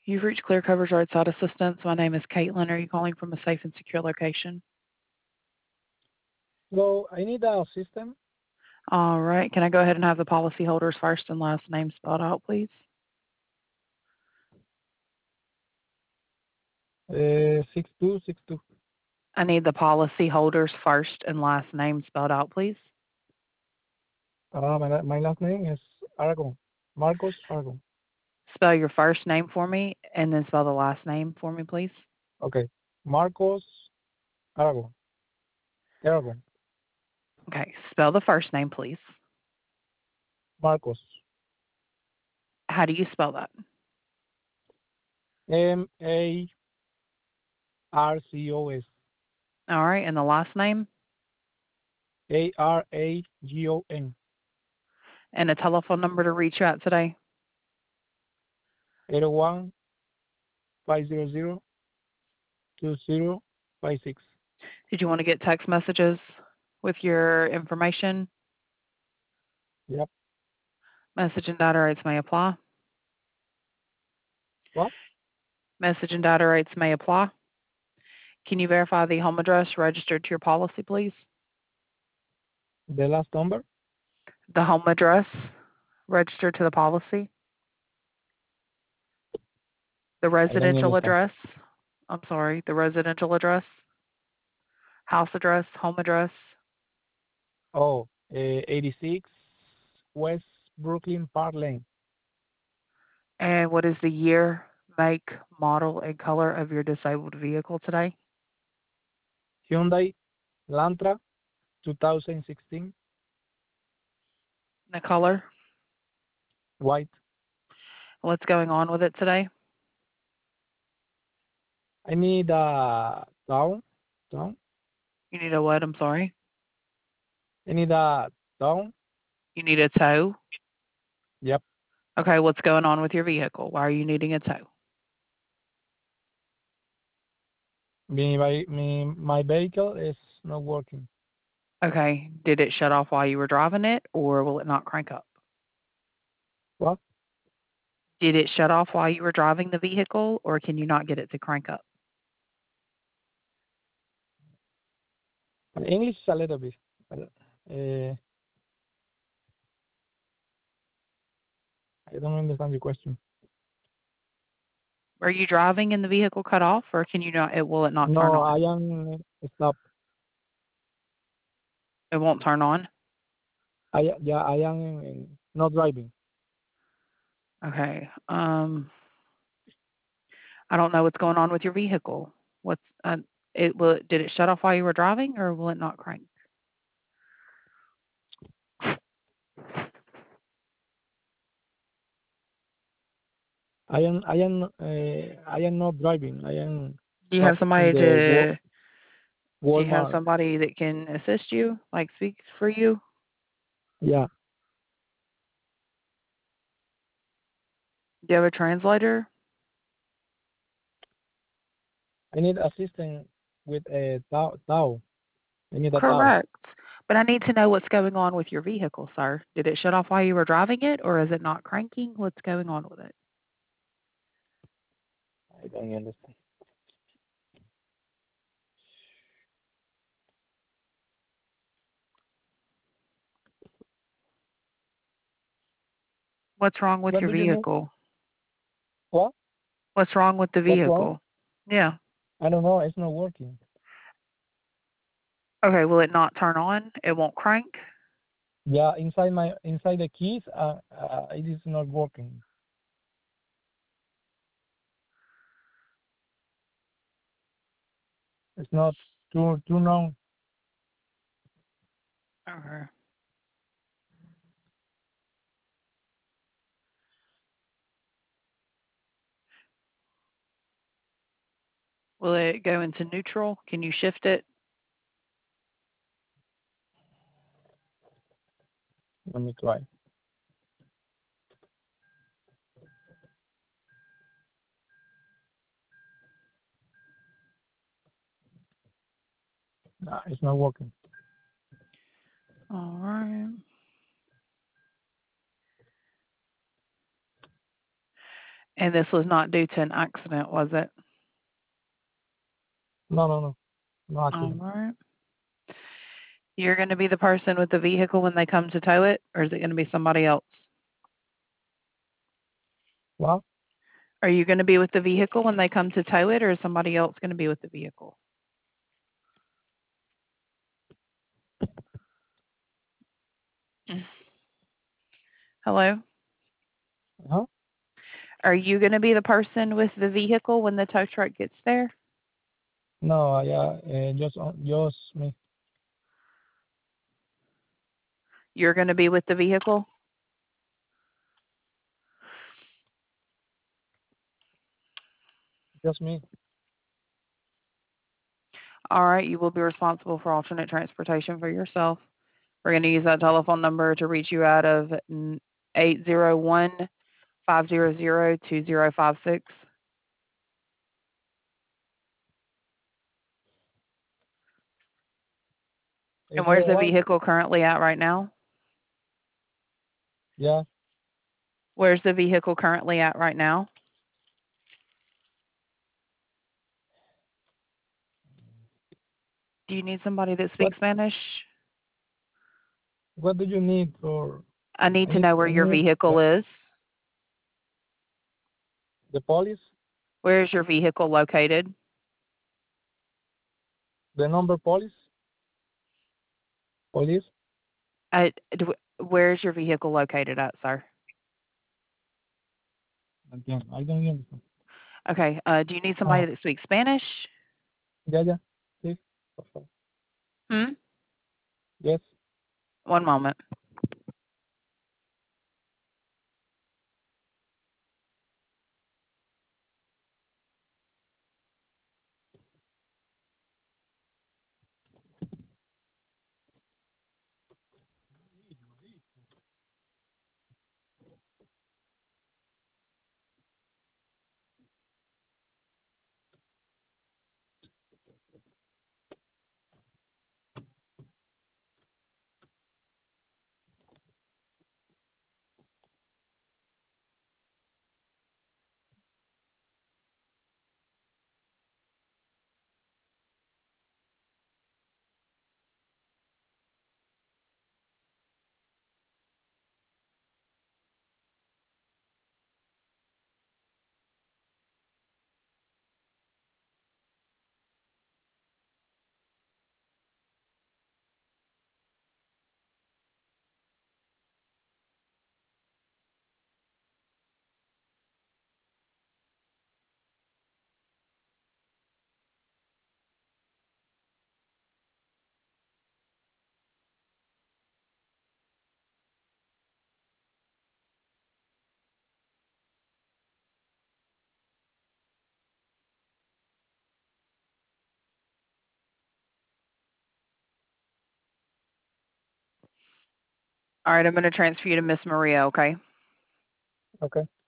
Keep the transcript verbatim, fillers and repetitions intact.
You've reached Clear Coverage Roadside Assistance. My name is Caitlin. Are you calling from a safe and secure location? So I need a system. All right. Can I go ahead and have the policyholder's first and last name spelled out, please? Uh, six two six two. I need the policyholder's first and last name spelled out, please. Uh, my my last name is Aragon. Marcos Aragon. Spell your first name for me and then spell the last name for me, please. Okay. Marcos Aragon. Aragon. Okay. Spell the first name, please. Marcos. How do you spell that? M A R C O S. All right. And the last name? A R A G O N. And a telephone number to reach you at today? eight oh one five hundred two zero five six. Did you want to get text messages with your information? Yep. Message and data rates may apply. What? Message and data rates may apply. Can you verify the home address registered to your policy, please? The last number? The home address registered to the policy? The I don't residential understand. address? I'm sorry, the residential address? House address, home address? Oh, uh, eighty-six West Brooklyn Park Lane. And what is the year, make, model, and color of your disabled vehicle today? Hyundai Lantra twenty sixteen. The color? White. What's going on with it today? I need a down. Down. You need a what? I'm sorry. I need a down. You need a tow? Yep. Okay, what's going on with your vehicle? Why are you needing a tow? Me, my, me, my vehicle is not working. Okay, did it shut off while you were driving it, or will it not crank up? What? Did it shut off while you were driving the vehicle, or can you not get it to crank up? My English is a little bit. But, uh, I don't understand your question. Are you driving and the vehicle cut off, or can you not? It will it not turn No, on? I am stop. It won't turn on. I yeah, I am not driving. Okay. Um, I don't know what's going on with your vehicle. What's uh, it? Will did it shut off while you were driving, or will it not crank? I am I am uh, I am not driving. I am Do you have stop in somebody the Wa- to? Do you have Walmart. somebody that can assist you, like speak for you? Yeah. Do you have a translator? I need assistance with a Tao. Tao. I need a Tao. Correct. But I need to know what's going on with your vehicle, sir. Did it shut off while you were driving it, or is it not cranking? What's going on with it? I don't understand. What's wrong with What your do you need? vehicle? What? What's wrong with the What's wrong? vehicle? Yeah. I don't know. It's not working. Okay, will it not turn on? It won't crank? Yeah, inside my inside the keys, uh, uh it is not working. It's not too too long. Okay. Will it go into neutral? Can you shift it? Let me try. Nah, it's not working. All right. And this was not due to an accident, was it? No, no, no. No All accident. right. You're going to be the person with the vehicle when they come to tow it, or is it going to be somebody else? What? Are you going to be with the vehicle when they come to tow it, or is somebody else going to be with the vehicle? Hello? Huh? Are you going to be the person with the vehicle when the tow truck gets there? No, yeah, uh, just uh, just me. You're going to be with the vehicle? Just me. All right. You will be responsible for alternate transportation for yourself. We're going to use that telephone number to reach you out of eight zero one, five zero zero, two zero five six. Is And there where's the what? vehicle currently at right now? Yeah. Where's the vehicle currently at right now? Do you need somebody that What speaks Spanish? What do you need for? I I need to need know where I your need vehicle the is. the police, Where is your vehicle located? the number police, police. Uh, do, where is your vehicle located at, sir? Again, I don't understand. Okay. Uh, do you need Uh, somebody that speaks Spanish? yeah, yeah. Please. Por favor. Hmm? Yes. One moment. All right. I'm going to transfer you to Miss Maria, okay? Okay.